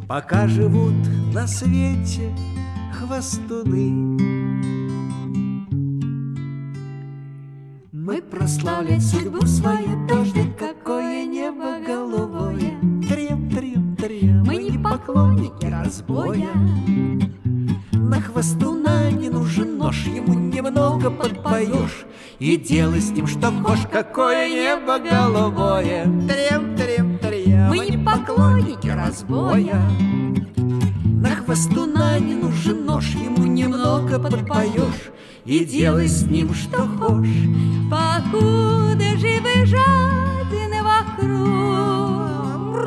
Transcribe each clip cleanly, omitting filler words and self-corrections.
Пока живут на свете хвастуны, мы прославлять судьбу свою должны. Какое небо голубое, трем, трем, трем. Мы не поклонники разбоя. На хвастуна не нужен нож, ему немного подпоешь, и делай с ним что хочешь. Какое небо голубое, трем, трем, трем. Мы не поклонники разбоя. На хвастуна не нужен нож, ему немного подпоешь, и делай с ним что хочешь. Покуда живы жадины вокруг,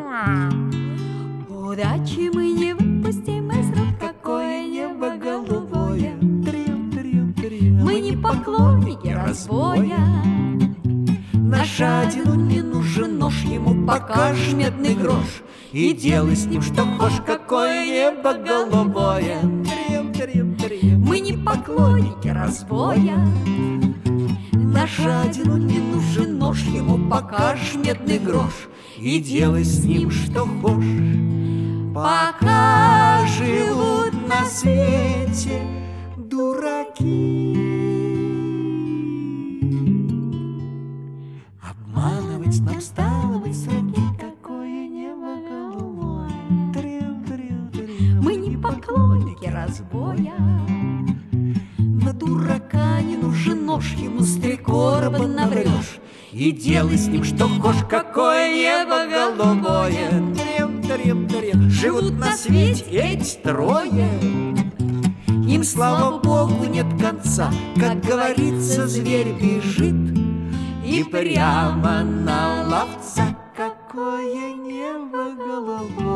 удачи мы не выпустим из рук. Какое небо голубое, трем, трем, трем. Мы не поклонники разбоя. На жадину не нужен нож, ему покажешь медный грош, и делай с ним что хочешь. Какое небо голубое, трем, трем, трем. Мы не поклонники разбоя. На жадину не нужен нож, ему покажешь медный грош, и делай с ним что хочешь. Пока живут на свете дураки, обманывать нам стало быть сроки. Какое небо голубое, трем, трем, трем. Мы не поклонники разбоя. На дурака не нужен нож, ему с 3 короба наврешь, и делай с ним что хочешь. Какое небо голубое, трем, трем, трем. Живут на свете эти трое, им, слава Богу, нет конца. Как говорится, зверь бежит и прямо на ловца. Какое небо голубое.